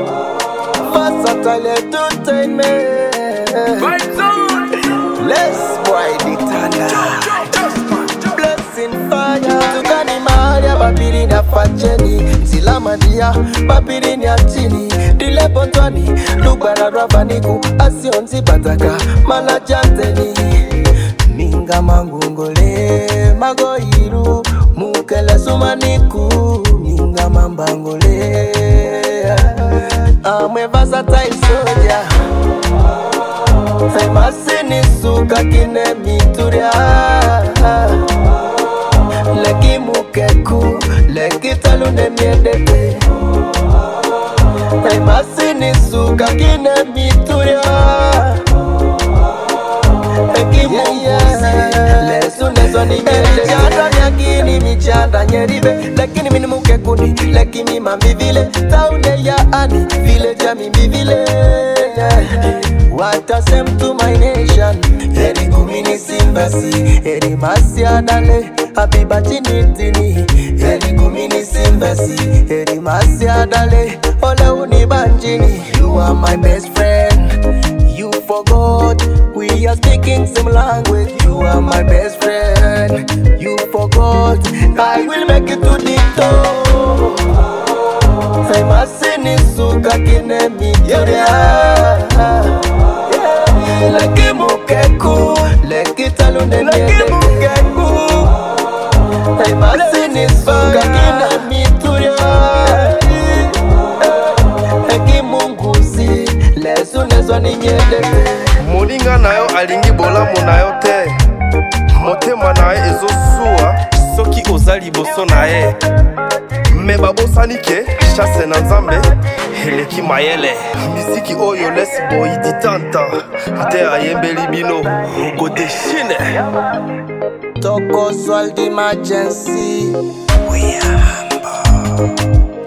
Versatile entertainment. Let's boy the thunder. Blessing fire. Tukani Maria babiri na facheni. Zilamandia babiri ni achini. Dile pontwani lubara rabaniku. Asionzi bataka malajanteni. Minga mangungole magoiru mukele sumaniku. Minga mambangole amwe versatile soldier. Famous ni suka kine mituria. Leki mukeku leki talune miedete. Famous ni suka kine mituria. Leki mukuzi lesu leso ni miedete. Chanda nyakini michanda nyeribe. Lakini mini mukekuni leki mima mivile. Taune ya ani vile jami mivile. What a shame to my nation. Eri kumini simbasi. Eri masia dale Habiba chinitini. Eri kumini simbasi. Eri masia dale Ole unibanjini. You are my best friend. You forgot we are speaking same language. You are my best friend. You forgot I will make it to the top. Famous ni suka kine mituria. Leki mukeku leki talune leki mukeku. Famous ni suka kine mituria. Leki munguzi lesu leso ni nyedete. Moninga nayo alingi bolamu nayo te. Motema naye ezosuwa soki ozali boso naye. Me babosanike chasse na nzambe eleki mayele. Misiki oyo les boy ditanta ate ayembeli bino godeshine. Toko swal d'emergency. We are humble.